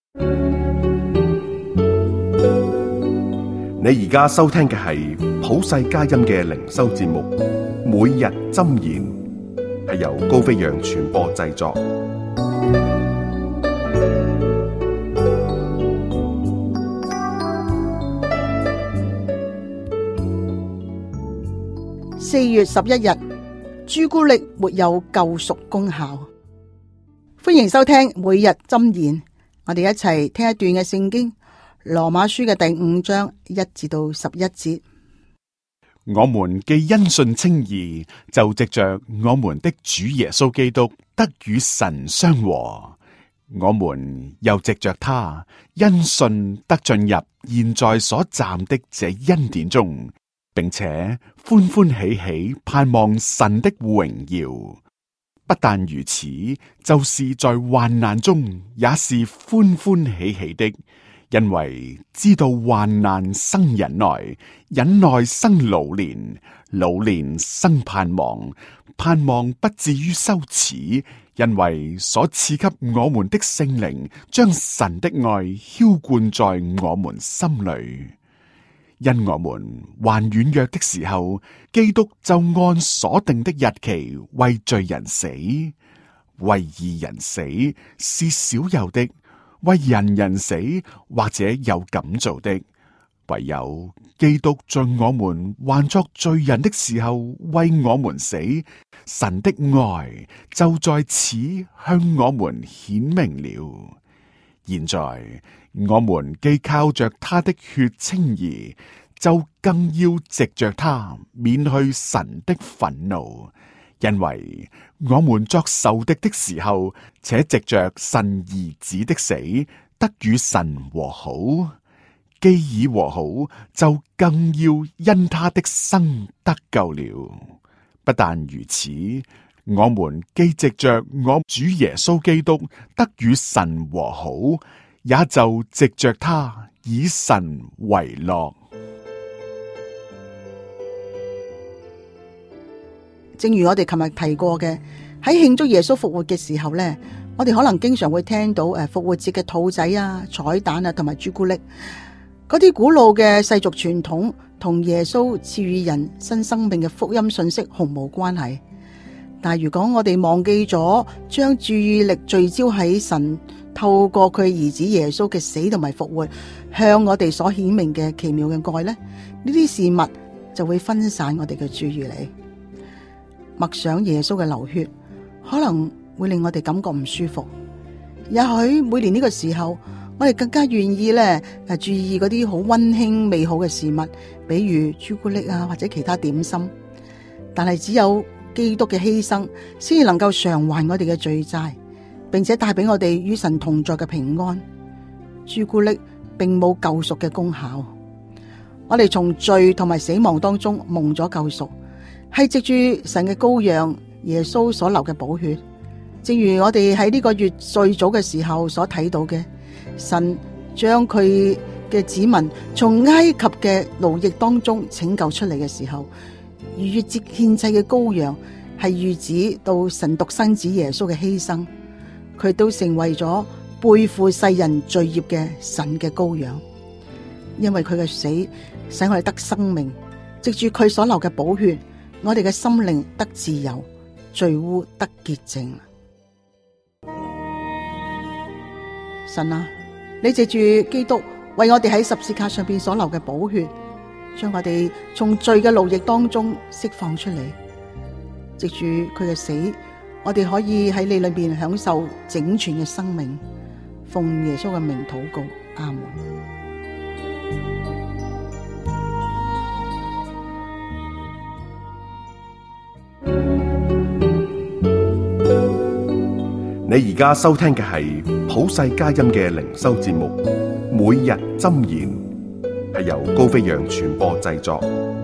你而家收聽嘅係普世佳音嘅靈修節目，每日箴言，係由高飛揚傳播製作。 4月11日，朱古力沒有救贖功效。歡迎收聽每日箴言，我哋一齊聽一段嘅聖經，羅馬書嘅第5章1至到11節。 我們既因信稱義，就藉着我們的主耶穌基督得與神相和。我們又藉着他，因信得進入現在所站的這恩典中，並且歡歡喜喜盼望神的榮耀。不但如此，就是在患難中也是歡歡喜喜的，因為知道患難生忍耐，忍耐生老練，老練生盼望，盼望不至於羞恥，因為所賜給我們的聖靈將神的愛澆灌在我們心裏。因我們還軟弱的時候，基督就按所定的日期為罪人死，為義人死是少有的，為人死或者有敢做的，唯有基督在我們還作罪人的時候為我們死，神的愛就在此向我們顯明了。現在我們既靠着他的血稱義，就更要藉着他免去神的憤怒，因為我們作仇敵的時候，且藉着神兒子的死，得與神和好。既已和好，就更要因他的生得救了。不但如此，我們既藉着我主耶穌基督得與神和好，也就藉着他以神為樂。 正如我哋琴日提過嘅，喺慶祝耶穌復活嘅時候呢，我哋可能經常會聽到復活節嘅兔仔啊、彩蛋啊同埋朱古力，嗰啲古老嘅世俗傳統同耶穌賜予人新生命嘅福音信息毫無關係。但係如果我哋忘記咗將注意力聚焦喺神透過佢兒子耶穌嘅死同埋復活向我哋所顯明嘅奇妙嘅愛呢，呢啲事物就會分散我哋嘅注意力。默想耶穌嘅流血，可能會令我哋感覺唔舒服。也許每年呢個時候，我哋更加願意注意嗰啲好溫馨美好嘅事物，比如朱古力啊或者其他點心。但係只有基督嘅犧牲，先至能夠償還我哋嘅罪債，並且帶俾我哋與神同在嘅平安。朱古力並冇救贖嘅功效。我哋從罪同埋死亡當中蒙咗救贖，係藉住神嘅羔羊耶穌所流嘅寶血。正如我哋喺呢個月最早嘅時候所睇到嘅，神將佢嘅子民從埃及嘅奴役當中拯救出嚟嘅時候，逾越節獻祭嘅羔羊係預指到神獨生子耶穌嘅犧牲，佢都成為咗背負世人罪孽嘅神嘅羔羊。因為佢嘅死使我哋得生命，藉住佢所流嘅寶血，我哋嘅心靈得自由，罪污得潔淨。神啊，你藉住基督為我哋喺十字架上邊所流嘅寶血，將我哋從罪嘅奴役當中釋放出嚟。藉住佢嘅死，我哋可以喺你裏邊享受整全嘅生命。奉耶穌嘅名禱告，阿門。 你而家收聽嘅係普世佳音嘅靈修節目，每日箴言，係由高飛揚傳播製作。